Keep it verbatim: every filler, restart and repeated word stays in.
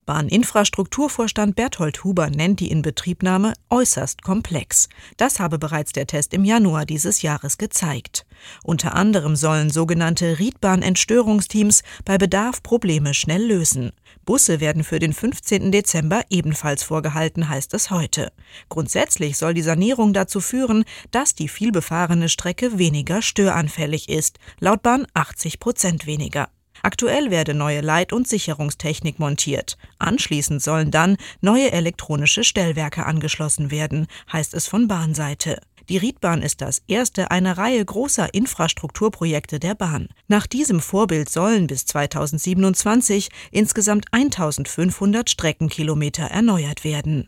Bahninfrastrukturvorstand Berthold Huber nennt die Inbetriebnahme äußerst komplex. Das habe bereits der Test im Januar dieses Jahres gezeigt. Unter anderem sollen sogenannte Riedbahn-Entstörungsteams bei Bedarf Probleme schnell lösen. Busse werden für den fünfzehnten Dezember ebenfalls vorgehalten, heißt es heute. Grundsätzlich soll die Sanierung dazu führen, dass die vielbefahrene Strecke weniger störanfällig ist, laut Bahn achtzig Prozent weniger. Aktuell werde neue Leit- und Sicherungstechnik montiert. Anschließend sollen dann neue elektronische Stellwerke angeschlossen werden, heißt es von Bahnseite. Die Riedbahn ist das erste einer Reihe großer Infrastrukturprojekte der Bahn. Nach diesem Vorbild sollen bis zweitausendsiebenundzwanzig insgesamt eintausendfünfhundert Streckenkilometer erneuert werden.